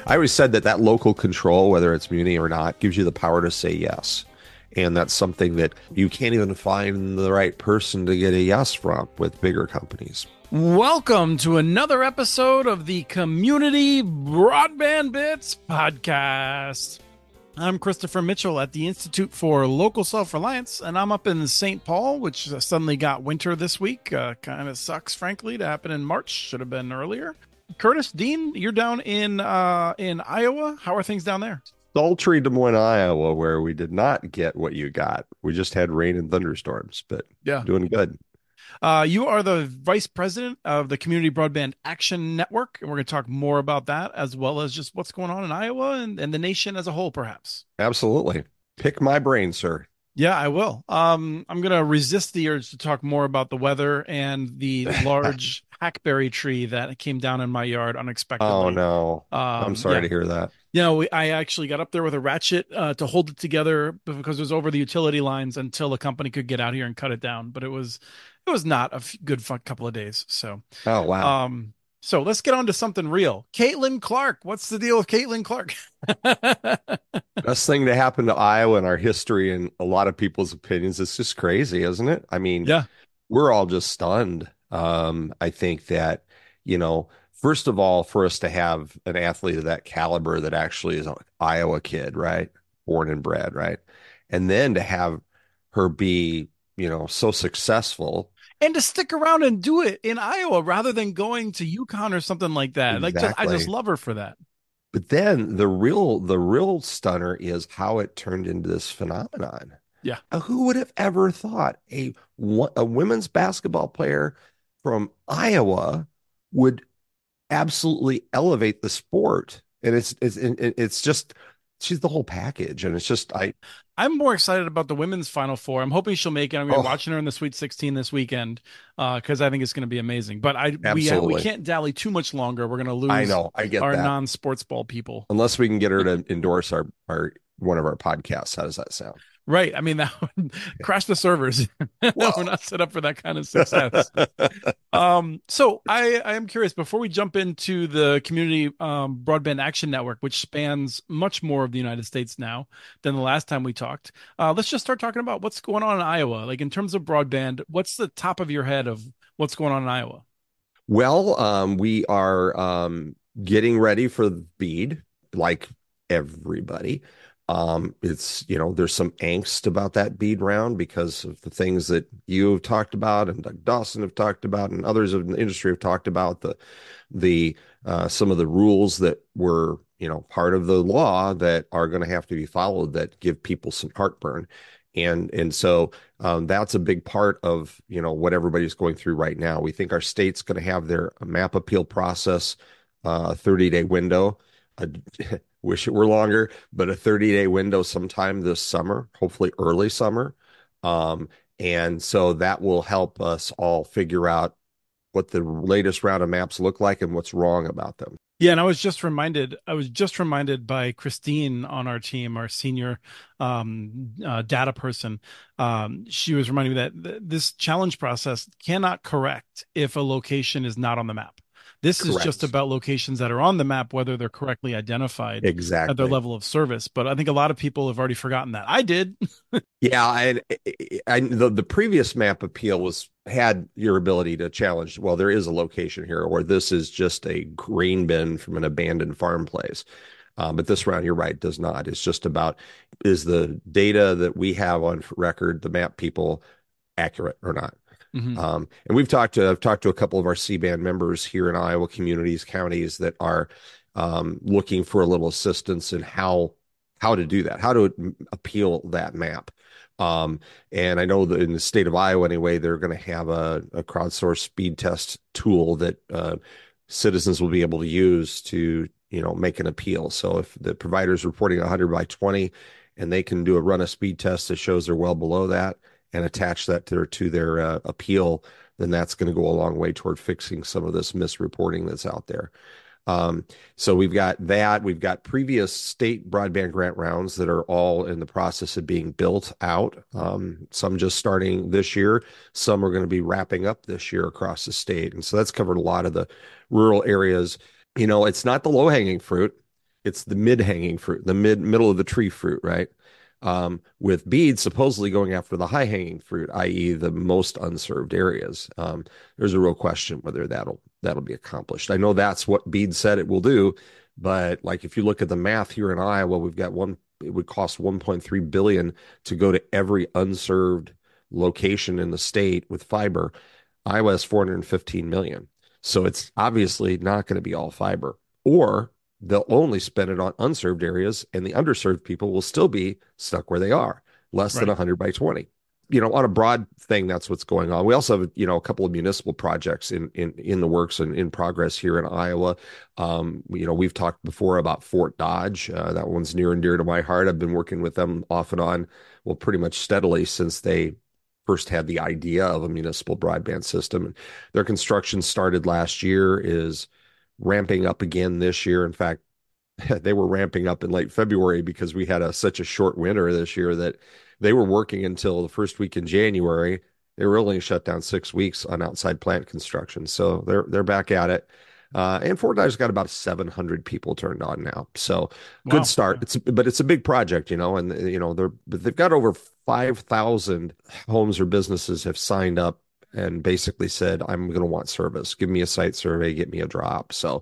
I always said that that local control, whether it's muni or not, gives you the power to say yes. And that's something that you can't even find the right person to get a yes from with bigger companies. Welcome to another episode of the Community Broadband Bits podcast. I'm Christopher Mitchell at the Institute for Local Self-Reliance, and I'm up in St. Paul, which suddenly got winter this week. Kind of sucks, frankly, to happen in March. Should have been earlier. Curtis, Dean, you're down in Iowa. How are things down there? Sultry Des Moines, Iowa, where we did not get what you got. We just had rain and thunderstorms, but Yeah. doing good. You are the vice president of the Community Broadband Action Network, and we're going to talk more about that as well as just what's going on in Iowa and the nation as a whole, perhaps. Absolutely. Pick my brain, sir. Yeah, I will. I'm going to resist the urge to talk more about the weather and the large hackberry tree that came down in my yard Oh, unexpectedly. no. I'm sorry Yeah. to hear that. I actually got up there with a ratchet to hold it together because it was over the utility lines until a company could get out here and cut it down. But it was not a good couple of days. So, Oh, wow. so let's get on to something real. Caitlin Clark, what's the deal with Caitlin Clark? Best thing to happen to Iowa in our history and a lot of people's opinions. It's just crazy, isn't it? I mean, Yeah, we're all just stunned. I think that, first of all, for us to have an athlete of that caliber that actually is an Iowa kid, right? Born and bred, right? And then to have her be, so successful. and to stick around and do it in Iowa rather than going to UConn or something like that. I just Exactly. love her for that. But then the real stunner is how it turned into this phenomenon. Yeah. Who would have ever thought a women's basketball player from Iowa would absolutely elevate the sport? And it's just she's the whole package, and it's just I'm more excited about the women's Final Four. I'm hoping she'll make it. I'm going to be oh, watching her in the Sweet 16 this weekend because I think it's going to be amazing. But we absolutely. can't dally too much longer. We're going to I lose know, I get our that. non-sports ball people. Unless we can get her to endorse our one of our podcasts. How does that sound? Right. I mean, that would crash the servers. We're Well, not set up for that kind of success. So I am curious before we jump into the Community Broadband Action Network, which spans much more of the United States now than the last time we talked. Let's just start talking about what's going on in Iowa. Like in terms of broadband, what's the top of your head of what's going on in Iowa? we are getting ready for the BEAD, like everybody. There's some angst about that BEAD round because of the things that you have talked about and Doug Dawson have talked about and others in the industry have talked about the some of the rules that were, part of the law that are going to have to be followed that give people some heartburn. And so that's a big part of what everybody's going through right now. We think our state's going to have their map appeal process, 30-day window. I wish it were longer, but a 30-day window sometime this summer, hopefully early summer. And so that will help us all figure out what the latest round of maps look like and what's wrong about them. Yeah, and I was just reminded by Christine on our team, our senior data person. She was reminding me that this challenge process cannot correct if a location is not on the map. This is just Correct. about locations that are on the map, whether they're correctly identified at their Exactly. level of service. But I think a lot of people have already forgotten that. I did. Yeah, the previous map appeal had your ability to challenge. Well, there is a location here, or this is just a grain bin from an abandoned farm place. But this round, you're right, does not. It's just about is the data that we have on record, the map people, accurate or not? Mhm. And I've talked to a couple of our C-band members here in Iowa communities, counties that are looking for a little assistance in how to do that, how to appeal that map. And I know that in the state of Iowa, anyway, they're going to have a crowdsourced speed test tool that citizens will be able to use to, make an appeal. So if the provider is reporting 100 by 20 and they can run a speed test that shows they're well below that and attach that to their appeal, then that's going to go a long way toward fixing some of this misreporting that's out there. So we've got that. We've got previous state broadband grant rounds that are all in the process of being built out. Some just starting this year. Some are going to be wrapping up this year across the state. And so that's covered a lot of the rural areas. It's not the low-hanging fruit. it's the mid-hanging fruit, the middle of the tree fruit, right? With BEAD supposedly going after the high-hanging fruit, i.e., the most unserved areas. There's a real question whether that'll be accomplished. I know that's what BEAD said it will do, but like if you look at the math here in Iowa, we've got one. It would cost 1.3 billion to go to every unserved location in the state with fiber. Iowa has 415 million. So it's obviously not going to be all fiber. Or they'll only spend it on unserved areas, and the underserved people will still be stuck where they are, less than Right. 100 by 20. On a broad thing, that's what's going on. We also have, a couple of municipal projects in the works and in progress here in Iowa. We've talked before about Fort Dodge. That one's near and dear to my heart. I've been working with them off and on, well, pretty much steadily since they first had the idea of a municipal broadband system. And their construction started last year, is ramping up again this year. In fact, they were ramping up in late February because we had such a short winter this year that they were working until the first week in January. They were only shut down 6 weeks on outside plant construction, so they're back at it. And Fort Dodge's got about 700 people turned on now, so good Wow. start. It's a big project, and they've got over 5,000 homes or businesses have signed up and basically said, I'm going to want service. Give me a site survey, get me a drop. So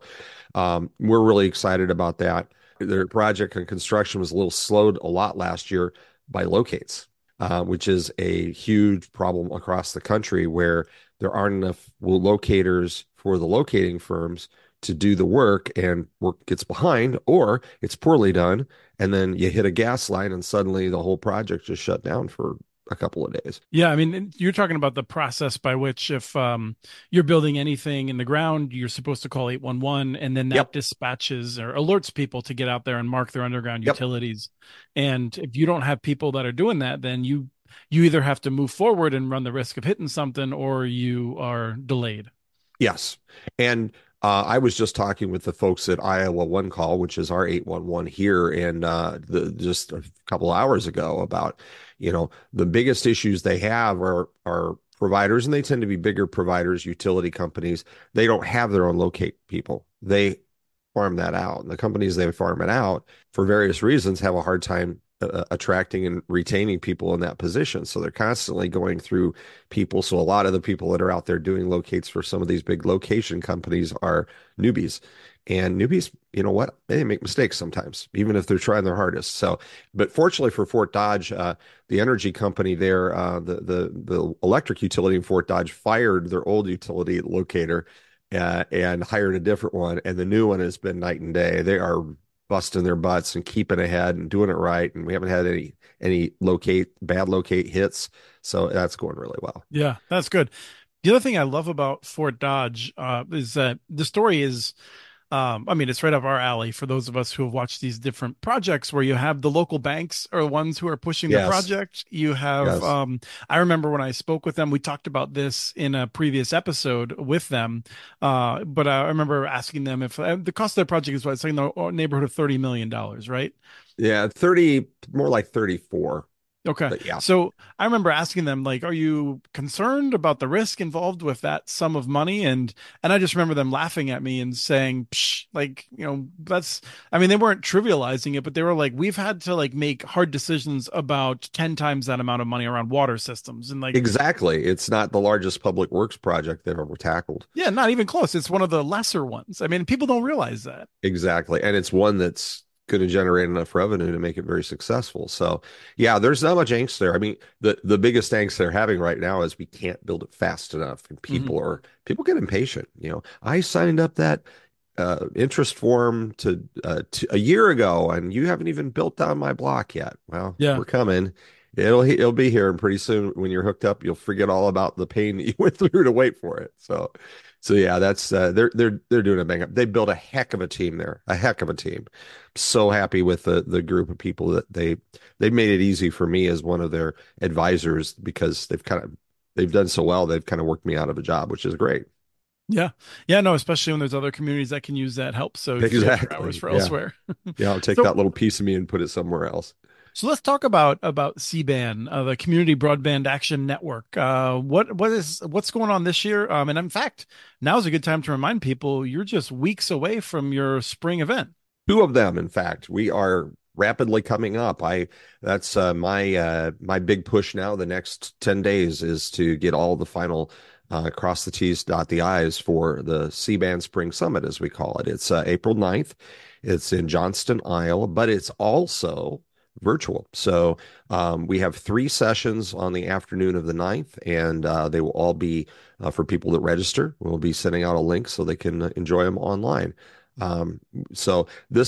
we're really excited about that. Their project and construction was a little slowed a lot last year by locates, which is a huge problem across the country where there aren't enough locators for the locating firms to do the work, and work gets behind or it's poorly done. And then you hit a gas line and suddenly the whole project just shut down for a couple of days. Yeah, I mean, you're talking about the process by which if you're building anything in the ground, you're supposed to call 811, and then that Yep. dispatches or alerts people to get out there and mark their underground Yep. utilities. And if you don't have people that are doing that, then you either have to move forward and run the risk of hitting something, or you are delayed. Yes. And I was just talking with the folks at Iowa One Call, which is our 811 here, and just a couple hours ago about, the biggest issues they have are providers, and they tend to be bigger providers, utility companies. They don't have their own locate people. They farm that out. And the companies they farm it out for various reasons have a hard time attracting and retaining people in that position. So they're constantly going through people. So a lot of the people that are out there doing locates for some of these big location companies are newbies. And newbies, you know what? They make mistakes sometimes, even if they're trying their hardest. So, but fortunately for Fort Dodge, the energy company there, the electric utility in Fort Dodge fired their old utility locator and hired a different one. And the new one has been night and day. They are busting their butts and keeping ahead and doing it right. And we haven't had any bad locate hits. So that's going really well. Yeah, that's good. The other thing I love about Fort Dodge is that the story is I mean, it's right up our alley for those of us who have watched these different projects where you have the local banks are the ones who are pushing the Yes. project. You have, Yes. I remember when I spoke with them, we talked about this in a previous episode with them. But I remember asking them if the cost of their project is what it's like in the neighborhood of $30 million, right? Yeah. 30, more like 34. Okay. But yeah. So I remember asking them, like, are you concerned about the risk involved with that sum of money? And I just remember them laughing at me and saying, Psh, like, that's, I mean, they weren't trivializing it, but they were like, we've had to like make hard decisions about 10 times that amount of money around water systems. And like, Exactly. It's not the largest public works project they've ever tackled. yeah, not even close. It's one of the lesser ones. I mean, people don't realize that. Exactly. And it's one that's going to generate enough revenue to make it very successful. So, yeah, there's not much angst there. I mean, the biggest angst they're having right now is we can't build it fast enough, and Mhm. people get impatient. I signed up that interest form to a year ago, and you haven't even built down my block yet. Well, Yeah. we're coming. It'll be here, and pretty soon, when you're hooked up, you'll forget all about the pain that you went through to wait for it. So yeah, that's they're doing a bang up. They built a heck of a team there, a heck of a team. So happy with the group of people that they made it easy for me as one of their advisors because they've done so well. They've kind of worked me out of a job, which is great. Yeah. Yeah. No, especially when there's other communities that can use that help. So you free up your hours Exactly. for Yeah. elsewhere. Yeah. I'll take So that little piece of me and put it somewhere else. So let's talk about CBAN, the Community Broadband Action Network. What's going on this year? And in fact, now is a good time to remind people you're just weeks away from your spring event. Two of them, in fact. We are rapidly coming up. I That's my big push now. The next 10 days is to get all the final cross the T's, dot the I's for the C-band Spring Summit, as we call it. It's April 9th. It's in Johnston, Iowa, but it's also virtual. So we have three sessions on the afternoon of the 9th, and they will all be for people that register. We'll be sending out a link so they can enjoy them online. Um, so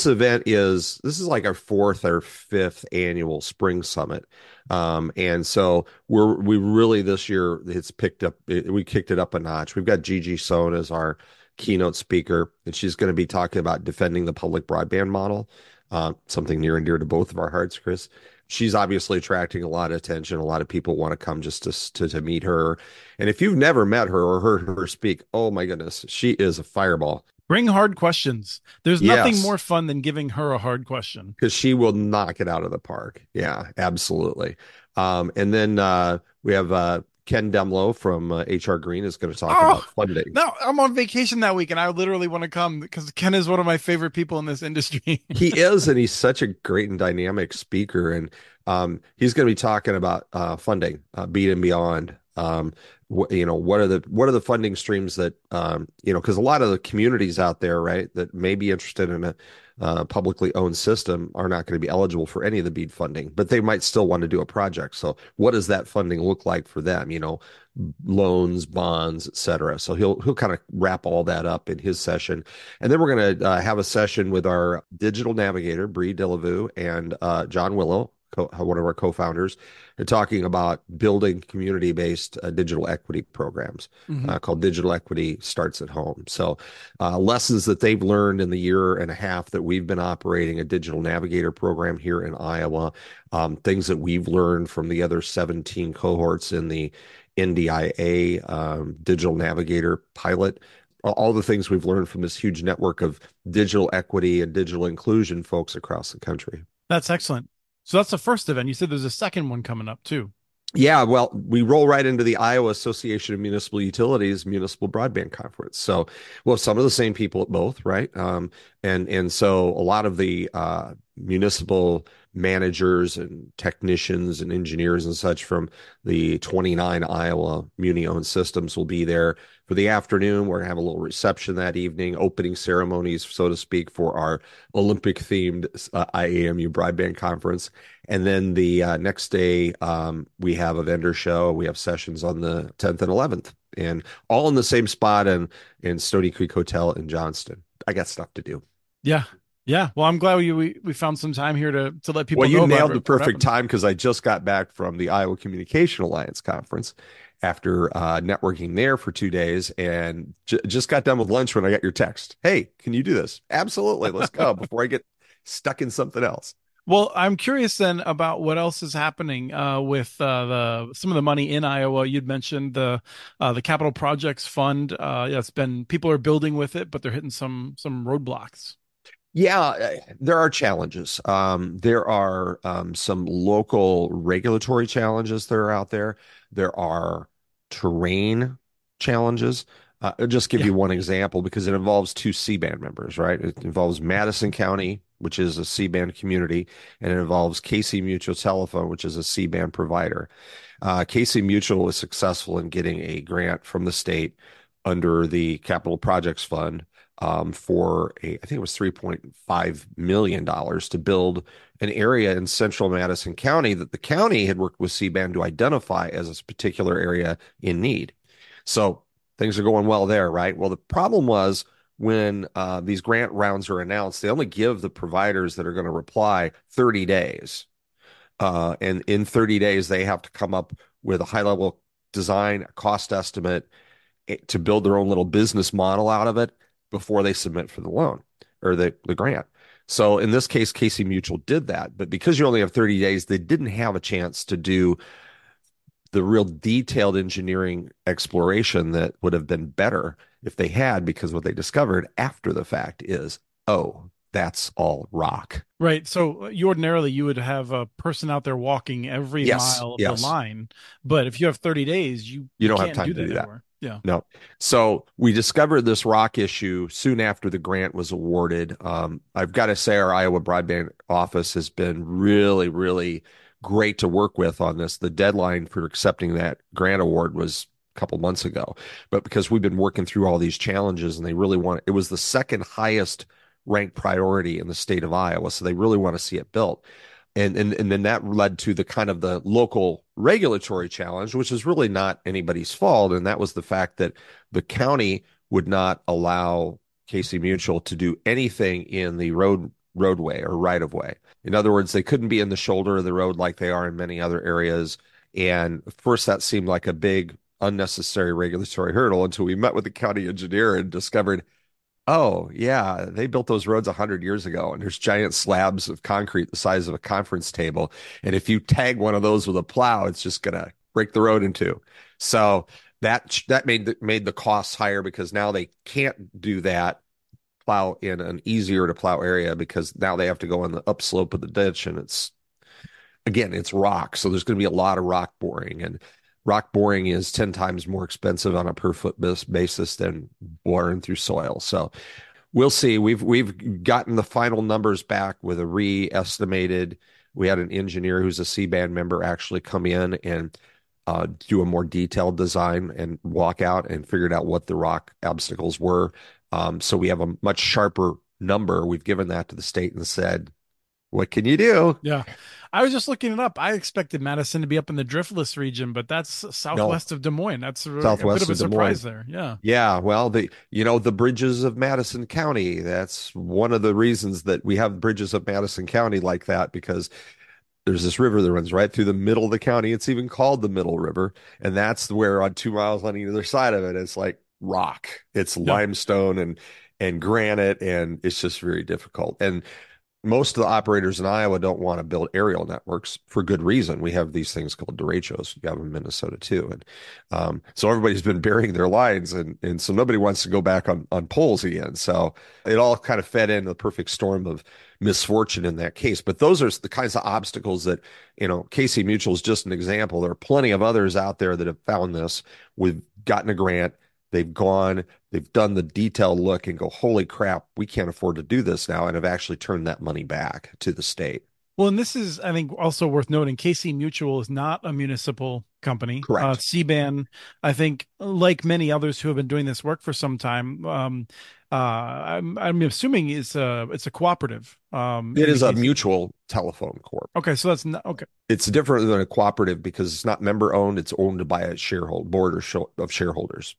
this is like our fourth or fifth annual spring summit. And so we really this year it's picked up, we kicked it up a notch. We've got Gigi Sohn as our keynote speaker, and she's going to be talking about defending the public broadband model, something near and dear to both of our hearts, Chris. She's obviously attracting a lot of attention. A lot of people want to come just to meet her. And if you've never met her or heard her speak, oh my goodness, she is a fireball. Bring hard questions. There's nothing Yes, more fun than giving her a hard question. because she will knock it out of the park. Yeah, absolutely. And then we have Ken Demlow from HR Green is going to talk Oh, about funding. no, I'm on vacation that week and I literally want to come because Ken is one of my favorite people in this industry. He is, and he's such a great and dynamic speaker. And he's going to be talking about funding, Beat and Beyond. What are the funding streams that because a lot of the communities out there, right, that may be interested in a publicly owned system are not going to be eligible for any of the BEAD funding, but they might still want to do a project. So, what does that funding look like for them? Loans, bonds, et cetera. So he'll kind of wrap all that up in his session. And then we're going to have a session with our digital navigator, Bree Delavu, and John Willow, one of our co-founders. They're talking about building community-based digital equity programs Mhm. called Digital Equity Starts at Home. So lessons that they've learned in the year and a half that we've been operating a digital navigator program here in Iowa, things that we've learned from the other 17 cohorts in the NDIA digital navigator pilot, all the things we've learned from this huge network of digital equity and digital inclusion folks across the country. That's excellent. So that's the first event. You said there's a second one coming up too. Yeah, well, we roll right into the Iowa Association of Municipal Utilities Municipal Broadband Conference. So we'll have some of the same people at both, right? And so a lot of the municipal managers and technicians and engineers and such from the 29 Iowa muni-owned systems will be there for the afternoon. We're gonna have a little reception that evening, opening ceremonies, so to speak, for our Olympic-themed IAMU Broadband Conference. And then the next day, we have a vendor show. We have sessions on the 10th and 11th, and all in the same spot in Stony Creek Hotel in Johnston. I got stuff to do. Yeah. Yeah. Well, I'm glad we found some time here to let people Well, know you about nailed the what perfect happened. time because I just got back from the Iowa Communication Alliance conference after networking there for 2 days, and just got done with lunch when I got your text. Hey, can you do this? Absolutely. Let's go before I get stuck in something else. Well, I'm curious then about what else is happening with the some of the money in Iowa. You'd mentioned the Capital Projects Fund. Yeah, it's been people are building with it, but they're hitting some roadblocks. Yeah, there are challenges. There are some local regulatory challenges that are out there. There are terrain challenges. I'll just give Yeah. you one example because it involves two C-band members, right? It involves Madison County, which is a C-band community, and it involves Casey Mutual Telephone, which is a C-band provider. Casey Mutual was successful in getting a grant from the state under the Capital Projects Fund for I think it was $3.5 million to build an area in central Madison County that the county had worked with C-band to identify as a particular area in need. So things are going well there, right? Well, the problem was when these grant rounds are announced, they only give the providers that are going to reply 30 days. And in 30 days, they have to come up with a high level design, a cost estimate to build their own little business model out of it before they submit for the loan or the grant. So in this case, Casey Mutual did that. But because you only have 30 days, they didn't have a chance to do the real detailed engineering exploration that would have been better if they had, because what they discovered after the fact is, oh, that's all rock. Right. So ordinarily you would have a person out there walking every Yes, mile of the yes. line, but if you have 30 days, you You you don't have can't time do to that do that. anymore. Yeah. No. So we discovered this rock issue soon after the grant was awarded. I've got to say, our Iowa Broadband Office has been really, really great to work with on this. The deadline for accepting that grant award was a couple months ago, but because we've been working through all these challenges and they really want it was the second highest ranked priority in the state of Iowa. So they really want to see it built. And then that led to the kind of the local regulatory challenge, which is really not anybody's fault. And that was the fact that the county would not allow Casey Mutual to do anything in the roadway or right of way. In other words, they couldn't be in the shoulder of the road like they are in many other areas. And first, that seemed like a big unnecessary regulatory hurdle until we met with the county engineer and discovered, oh, yeah, they built those roads 100 years ago, and there's giant slabs of concrete the size of a conference table. And if you tag one of those with a plow, it's just going to break the road in two. So that made the costs higher because now they can't do that, plow in an easier to plow area because now they have to go on the upslope of the ditch, and it's rock. So there's going to be a lot of rock boring, and rock boring is 10 times more expensive on a per foot basis than boring through soil. So we'll see. We've gotten the final numbers back with a re-estimated. We had an engineer who's a C-band member actually come in and do a more detailed design and walk out and figured out what the rock obstacles were. So we have a much sharper number. We've given that to the state and said, what can you do? Yeah. I was just looking it up. I expected Madison to be up in the Driftless region, but that's No, southwest of Des Moines. That's a bit southwest of a of Des Moines. surprise there. Yeah. Yeah, well, the bridges of Madison County, that's one of the reasons that we have bridges of Madison County like that because there's this river that runs right through the middle of the county. It's even called the Middle River, and that's where on 2 miles on either side of it, it's like rock. It's Yeah. limestone and granite, and it's just very difficult. And most of the operators in Iowa don't want to build aerial networks for good reason. We have these things called derechos. You have them in Minnesota too. And so everybody's been burying their lines and so nobody wants to go back on poles again. So it all kind of fed into the perfect storm of misfortune in that case. But those are the kinds of obstacles that, Casey Mutual is just an example. There are plenty of others out there that have found this. We've gotten a grant. They've done the detailed look and go, holy crap, we can't afford to do this now, and have actually turned that money back to the state. Well, and this is, I think, also worth noting. Casey Mutual is not a municipal company. Correct. CBAN, I think, like many others who have been doing this work for some time, I'm assuming it's a cooperative. It In the is a case. mutual telephone corp. Okay, so that's not okay. It's different than a cooperative because it's not member owned. It's owned by a shareholder board of shareholders.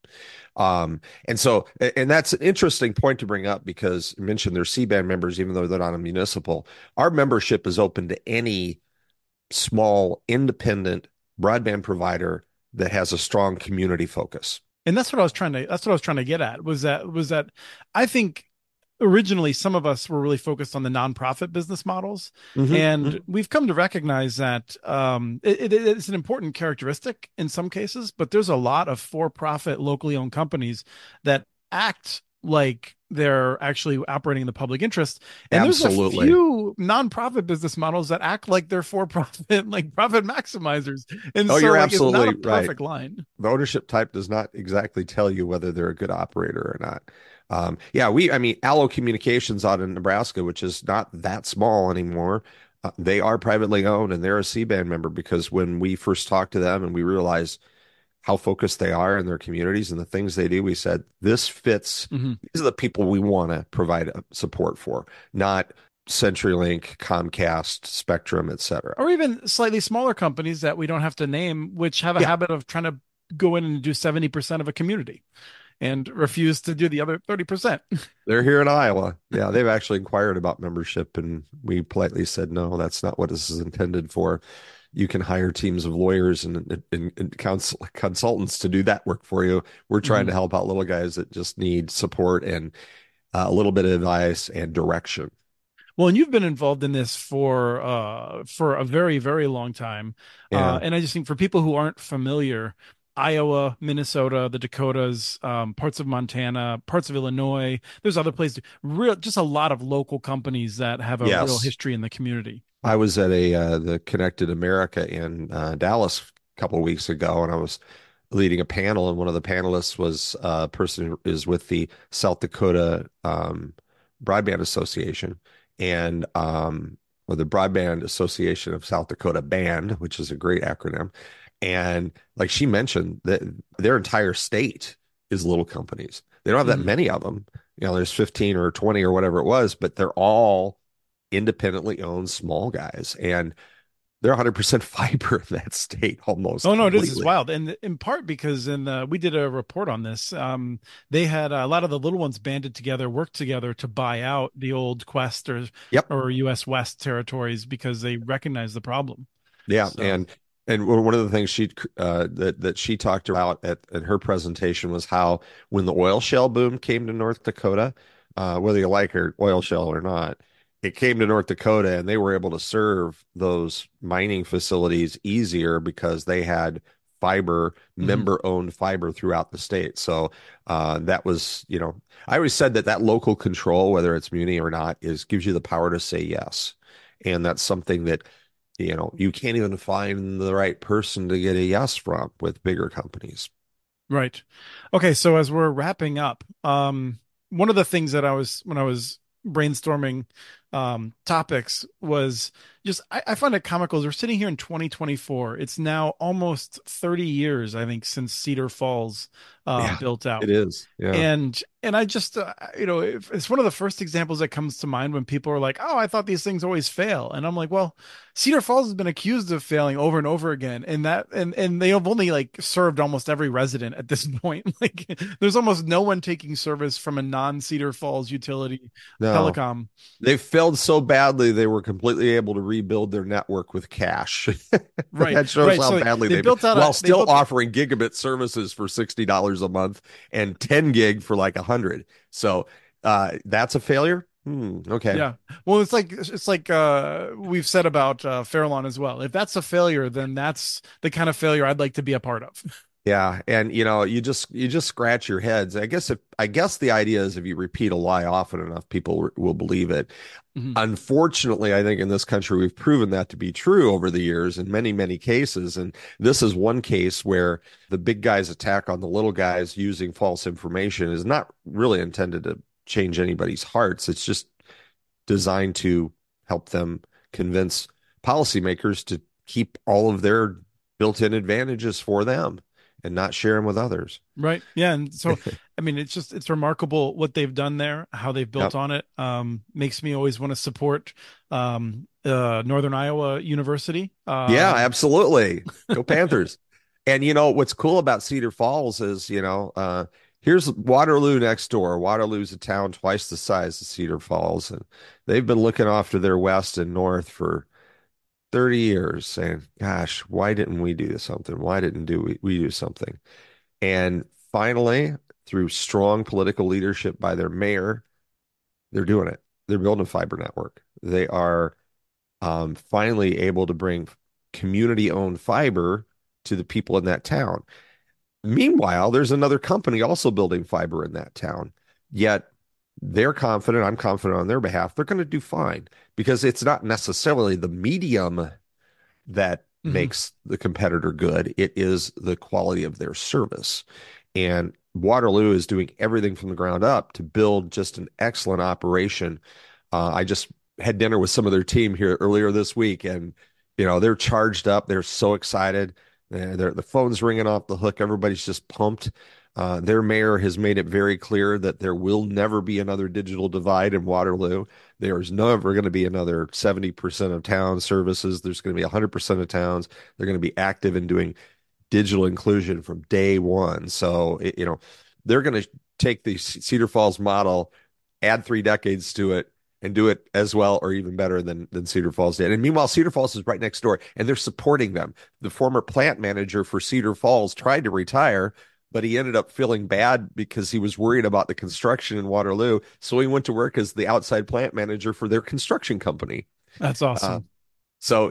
And that's an interesting point to bring up because you mentioned they're C-band members, even though they're not a municipal. Our membership is open to any small independent broadband provider that has a strong community focus. And that's what I was trying to get at was that I think originally some of us were really focused on the nonprofit business models, and we've come to recognize that it's an important characteristic in some cases, but there's a lot of for-profit locally owned companies that act like they're actually operating in the public interest, and there's a Absolutely. few nonprofit business models that act like they're for-profit, like profit maximizers, and Oh, so you're like it's not a absolutely right. perfect line. The ownership type does not exactly tell you whether they're a good operator or not. I mean, Allo Communications out in Nebraska, which is not that small anymore, they are privately owned and they're a C-band member because when we first talked to them and we realized how focused they are in their communities and the things they do, we said, this fits. Mhm. These are the people we want to provide support for, not CenturyLink, Comcast, Spectrum, et cetera. Or even slightly smaller companies that we don't have to name, which have a Yeah, habit of trying to go in and do 70% of a community and refuse to do the other 30%. they're here in Iowa. Yeah, they've actually inquired about membership, and we politely said, no, that's not what this is intended for. You can hire teams of lawyers and consultants to do that work for you. We're trying to Mhm. help out little guys that just need support and a little bit of advice and direction. Well, and you've been involved in this for a very, very long time. Yeah. And I just think for people who aren't familiar, Iowa, Minnesota, the Dakotas, parts of Montana, parts of Illinois, there's other places, just a lot of local companies that have a real Yes. history in the community. I was at the Connected America in Dallas a couple of weeks ago, and I was leading a panel, and one of the panelists was a person who is with the South Dakota Broadband Association and or the Broadband Association of South Dakota Band, which is a great acronym. And like she mentioned, that their entire state is little companies. They don't have that Mhm. many of them. There's 15 or 20 or whatever it was, but they're all independently owned small guys. And they're 100% fiber in that state almost Oh no, it is. It's completely. wild, and in part because we did a report on this. They had a lot of the little ones banded together, worked together to buy out the old Quest Yep. or U.S. West territories because they recognized the problem. Yeah, So, and one of the things that she talked about at her presentation was how when the oil shale boom came to North Dakota, whether you like her oil shale or not, it came to North Dakota and they were able to serve those mining facilities easier because they had fiber, mhm. member-owned fiber throughout the state. So that was, I always said that local control, whether it's muni or not, is gives you the power to say yes, and that's something that you can't even find the right person to get a yes from with bigger companies. Right. Okay, so as we're wrapping up, one of the things that I was when I was brainstorming topics was just I find it comical. We're sitting here in 2024. It's now almost 30 years, I think, since Cedar Falls Yeah, built out. it is. Yeah. And I just it's one of the first examples that comes to mind when people are like, "Oh, I thought these things always fail," and I'm like, "Well, Cedar Falls has been accused of failing over and over again, and they have only like served almost every resident at this point. Like, there's almost no one taking service from a non-Cedar Falls utility No, telecom. they failed so badly they were completely able to rebuild their network with cash. Right, That shows right. how So badly they they built out while a they still built offering gigabit services for $60 a month and 10 gig for like 100. So that's a failure. Okay. Yeah. Well, it's like we've said about Fairlawn as well. If that's a failure, then that's the kind of failure I'd like to be a part of. Yeah, and you just scratch your heads. I guess the idea is if you repeat a lie often enough, people will believe it. Mhm. Unfortunately, I think in this country we've proven that to be true over the years in many, many cases. And this is one case where the big guys attack on the little guys using false information is not really intended to change anybody's hearts. It's just designed to help them convince policymakers to keep all of their built-in advantages for them and not share them with others. Right. Yeah. And so, I mean, it's remarkable what they've done there, how they've built Yep. on it. Makes me always want to support Northern Iowa University. Yeah, absolutely. Go Panthers. And what's cool about Cedar Falls is, here's Waterloo next door. Waterloo's a town twice the size of Cedar Falls, and they've been looking after their west and north for 30 years, saying, "Gosh, why didn't we do something? Why didn't we do something?" And finally, through strong political leadership by their mayor, they're doing it. They're building a fiber network. They are finally able to bring community-owned fiber to the people in that town. Meanwhile, there's another company also building fiber in that town. Yet they're confident, I'm confident on their behalf, they're going to do fine because it's not necessarily the medium that Mhm. makes the competitor good. It is the quality of their service. And Waterloo is doing everything from the ground up to build just an excellent operation. I just had dinner with some of their team here earlier this week, and they're charged up. They're so excited. The phone's ringing off the hook. Everybody's just pumped. Their mayor has made it very clear that there will never be another digital divide in Waterloo. There's never going to be another 70% of town services. There's going to be 100% of towns. They're going to be active in doing digital inclusion from day one. So, they're going to take the Cedar Falls model, add 3 decades to it, and do it as well or even better than Cedar Falls did. And meanwhile, Cedar Falls is right next door, and they're supporting them. The former plant manager for Cedar Falls tried to retire, but he ended up feeling bad because he was worried about the construction in Waterloo. So he went to work as the outside plant manager for their construction company. That's Uh, awesome. So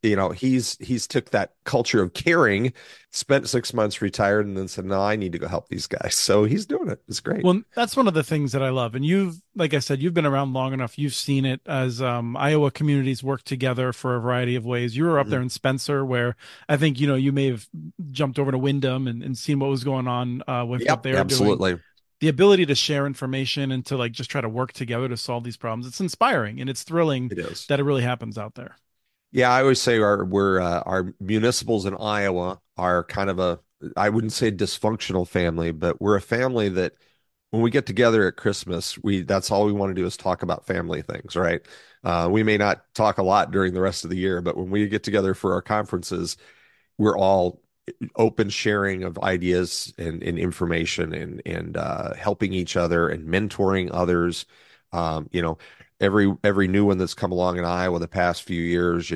he's took that culture of caring, spent 6 months retired, and then said, "No, I need to go help these guys." So he's doing it. It's great. Well, that's one of the things that I love. And like I said, you've been around long enough. You've seen it as Iowa communities work together for a variety of ways. You were up there Mhm. in Spencer, where I think, you may have jumped over to Wyndham and seen what was going on with what Yep, they were doing. absolutely. The ability to share information and to like just try to work together to solve these problems. It's inspiring and it's thrilling It is. that it really happens out there. Yeah, I always say our municipals in Iowa are kind of I wouldn't say dysfunctional family, but we're a family that when we get together at Christmas, we that's all we want to do is talk about family things, right? We may not talk a lot during the rest of the year, but when we get together for our conferences, we're all open sharing of ideas and information and helping each other and mentoring others. You know, every new one that's come along in Iowa the past few years,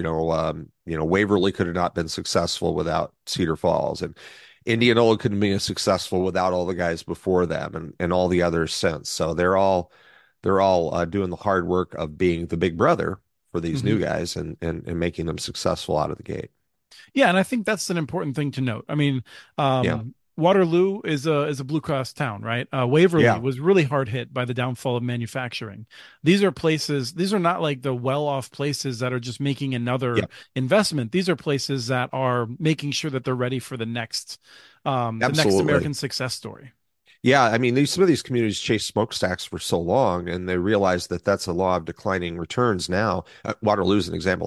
Waverly could have not been successful without Cedar Falls, and Indianola couldn't be successful without all the guys before them and all the others since. So they're all doing the hard work of being the big brother for these Mhm. new guys and making them successful out of the gate. Yeah, and I think that's an important thing to note. I mean, Yeah. Waterloo is a blue cross town, right? Waverly Yeah. was really hard hit by the downfall of manufacturing. These are places, these are not like the well-off places that are just making Yeah. another investment. These are places that are making sure that they're ready for the next Absolutely. American success story. Yeah, I mean, some of these communities chase smokestacks for so long, and they realize that that's a law of declining returns now. Waterloo's an example.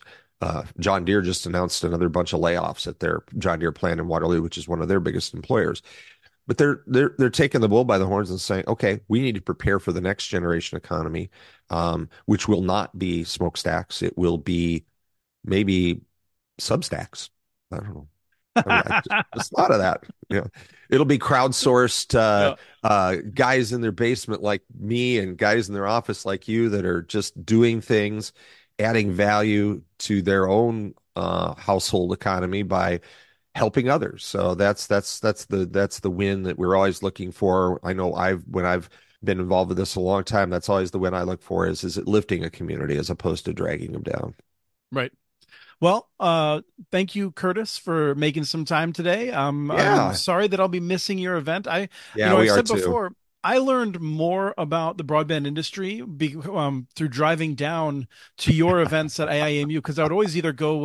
John Deere just announced another bunch of layoffs at their John Deere plant in Waterloo, which is one of their biggest employers. But they're taking the bull by the horns and saying, okay, we need to prepare for the next generation economy, which will not be smokestacks. It will be maybe substacks. I don't know. I just thought of that. It'll be crowdsourced Yeah. guys in their basement like me and guys in their office like you that are just doing things, adding value to their own household economy by helping others. So that's the win that we're always looking for. I know when I've been involved with this a long time, that's always the win I look for is it lifting a community as opposed to dragging them down. Right. Well, thank you, Curtis, for making some time today. I'm Yeah. sorry that I'll be missing your event. Yeah, we I've are said too. before, I learned more about the broadband industry through driving down to your events at AIMU because I would always either go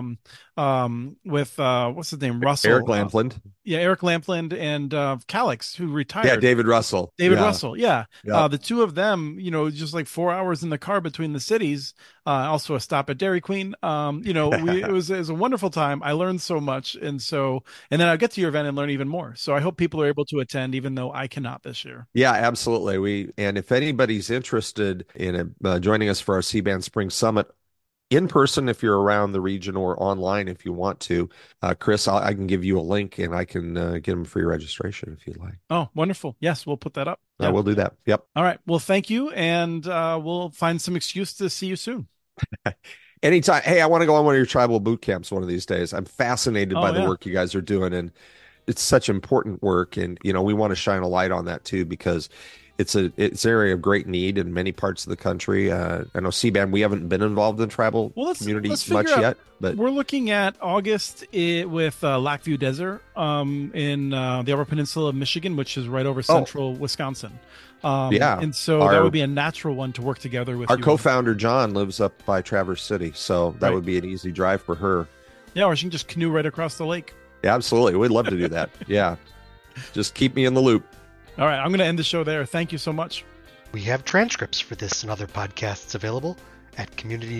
with what's his name, Eric Russell, Lampland. yeah, Eric Lampland and Calix, who Yeah, retired. David Russell. David Yeah. Russell, yeah. Yep. The two of them, just like 4 hours in the car between the cities. Also a stop at Dairy Queen. It was a wonderful time. I learned so much, and then I'll get to your event and learn even more. So I hope people are able to attend, even though I cannot this year. Yeah, absolutely. And if anybody's interested in joining us for our C-band Spring Summit in person, if you're around the region, or online if you want to, Chris, I can give you a link and I can get them for your registration if you'd like. Oh, wonderful. Yes, we'll put that up. I Yeah. will do that. Yep. All right. Well, thank you, and we'll find some excuse to see you soon. Anytime. Hey, I want to go on one of your tribal boot camps one of these days. I'm fascinated by Oh the yeah. work you guys are doing, and it's such important work. And we want to shine a light on that too because it's an area of great need in many parts of the country. I know C-band, we haven't been involved in tribal Well, community let's much figure out. yet, but We're looking at August with Lackview Desert in the Upper Peninsula of Michigan, which is right over oh central Wisconsin. yeah, And so that would our be a natural one to work together with our you. co-founder John lives up by Traverse City, so that Right. would be an easy drive for her. Yeah, or she can just canoe right across the lake. Yeah, absolutely, we'd love to do that. Yeah, just keep me in the loop. All right, I'm going to end the show there. Thank you so much. We have transcripts for this and other podcasts available at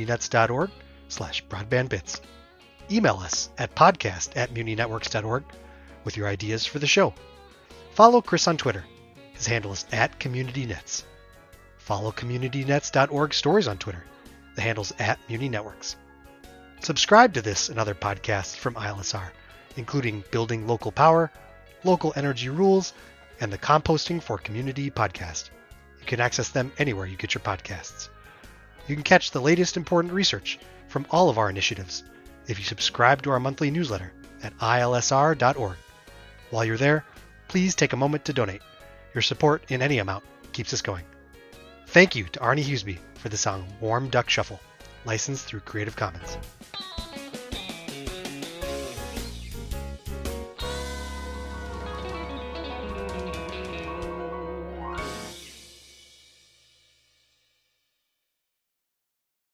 communitynets.org/broadbandbits. Email us at podcast@muninetworks.org with your ideas for the show. Follow Chris on Twitter. His handle is @CommunityNets. Follow CommunityNets.org stories on Twitter. The handle's @MuniNetworks. Subscribe to this and other podcasts from ILSR, including Building Local Power, Local Energy Rules, and the Composting for Community podcast. You can access them anywhere you get your podcasts. You can catch the latest important research from all of our initiatives if you subscribe to our monthly newsletter at ilsr.org. While you're there, please take a moment to donate. Your support in any amount keeps us going. Thank you to Arnie Huseby for the song Warm Duck Shuffle. licensed through Creative Commons.